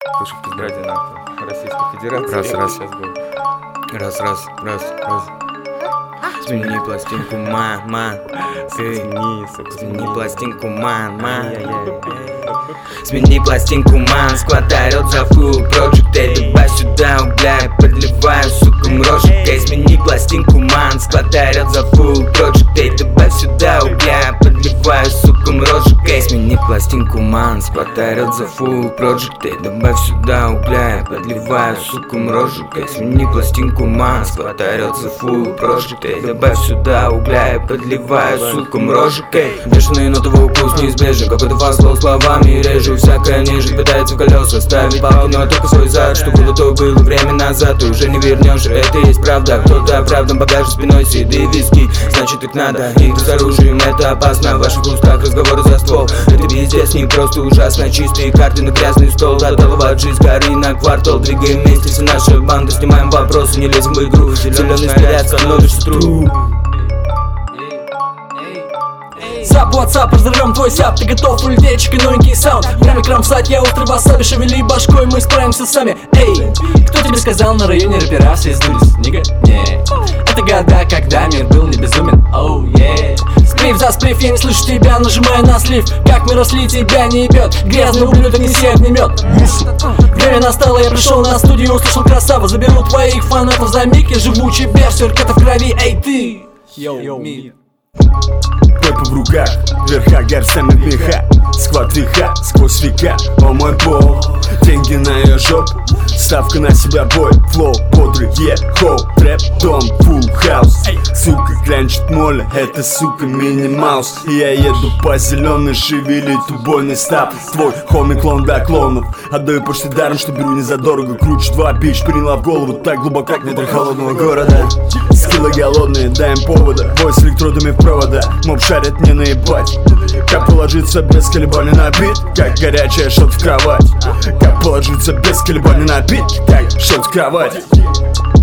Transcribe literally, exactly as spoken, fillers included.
Слушай, в Ради нахуй Российской Федерации. Раз, раз. Сейчас был. Раз, раз, раз, раз. Смени пластинку, ма, ма. Ты Смени, сука, смени пластинку, ман, ма. Ай-яй-яй. Смени пластинку, ман. Складай рот за full project. Эй, добавь сюда угля, я подливаю, сука, мрожек. Эй, смени пластинку, ман. Складай рот за full project. Эй, добавь сюда угля, я подливаю, сука, мрожек. Эй, смени пластинку, ман. Складай рот за full project. Эй, добавь сюда угля, я подливаю, сука, мрожек. Эй, смени пластинку, ман. Складай рот за full project. Эй, добавь сюда угля, я подливаю, сука, мрожек. Эй, бешеные ноты в укус неизбежен. Какой-то фасло словами режу. Всякая нежить пытается в колеса ставить палки, но только свой зад. Что было, то было время назад. Ты уже не вернешь, это есть правда. Кто-то оправдан, багаж спиной, седые виски. Значит, их надо, игры с оружием, это опасно. В ваших устах разговоры за ствол. Это пиздец, не просто ужасно. Чистые карты на грязный стол. От Алваджи с горы на квартал. Двигаем вместе, все наша банда. Снимаем вопросы, не лезем в игру. Зеленый снаряд, становишься тру. Сап, ватсап, разорвем твой сап. Ты готов, улетечек и новенький саунд. Время кромсать, я острый васаби. Шевели башкой, мы справимся сами. Эй, кто тебе сказал, на районе рэпера все сдулись? Нига? Не, это года, когда мир был не безумен. Оу, oh, yeah. Сплив за сплив, я не слышу тебя, нажимая на слив. Как мы росли, тебя не ебет. Грязный ублюдок, неси огнемет. Время настало, я пришел на студию, услышал красаву. Заберу твоих фанатов за миг, я живучий берсерк, это в крови. Эй, ты, йоу, мир. Пепа в руках, верха горстями меха. Схват века, сквозь века, о мой бог. Деньги на ее жопу, ставка на себя бой. Флоу, бодрый, е-хоу, трэп, дом, фулл хаус. Сука, клянчит моля, это сука мини-маус. И я еду по зеленой, шевелит убойный став. Твой хоми клон до клонов. Отдаю почти даром, что беру не задорого. Круче два, бич, приняла в голову так глубоко, как недра холодного города. Скиллы голодные, даем повода. Бой с электродами в провода. Моб шарит не наебать. Как положиться без колебаний на бит, как горячая шот в кровать. Как положиться без колебаний на бит, как шот в кровать.